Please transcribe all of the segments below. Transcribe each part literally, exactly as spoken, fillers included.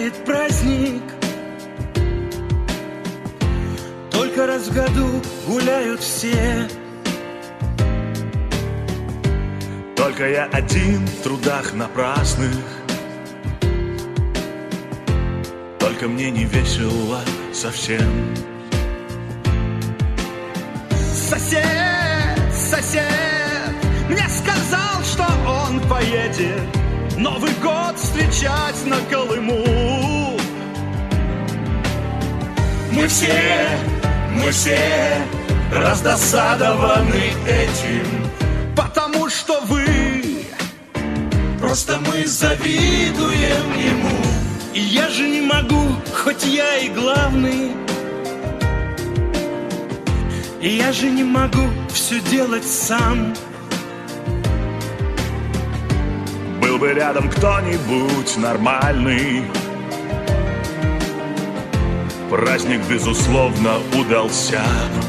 гуляет праздник. Только раз в году гуляют все. Только я один в трудах напрасных. Только мне не весело совсем. Сосед, сосед мне сказал, что он поедет Новый год встречать на Колыму. Мы все, мы все раздосадованы этим, потому что вы, просто мы завидуем ему. И я же не могу, хоть я и главный. И я же не могу все делать сам. Был бы рядом кто-нибудь нормальный, праздник, безусловно, удался.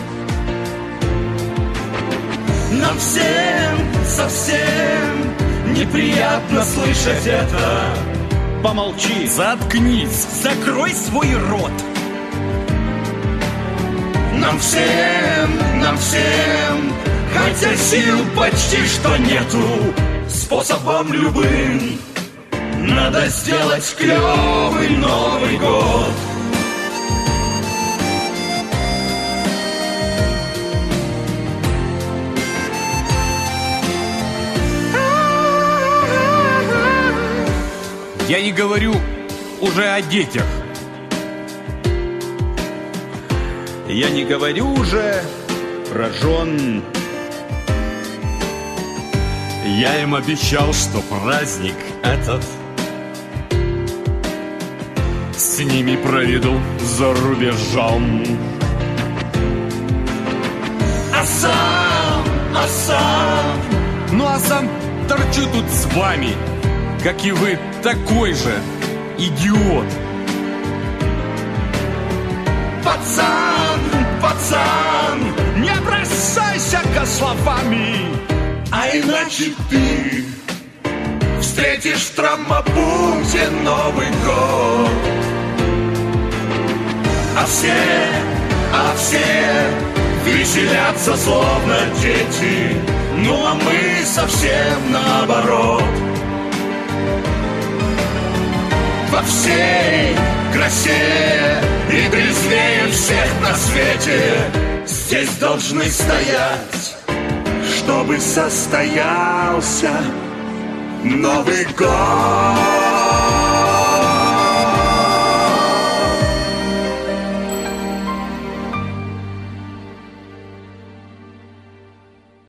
Нам всем совсем неприятно слышать это. Помолчи. Заткнись. Закрой свой рот. Нам всем, нам всем, хотя сил почти что нету, способом любым надо сделать клёвый Новый год. Я не говорю уже о детях. Я не говорю уже про жен. Я им обещал, что праздник этот с ними проведу за рубежом. А сам, а сам, Ну а сам торчу тут с вами, как и вы, такой же идиот. пацан, пацан, не бросайся-ка словами, а иначе ты встретишь в травмопункте Новый год. А все, а все веселятся словно дети, ну а мы совсем наоборот. Во всей красе и трезвее всех на свете здесь должны стоять, чтобы состоялся Новый год.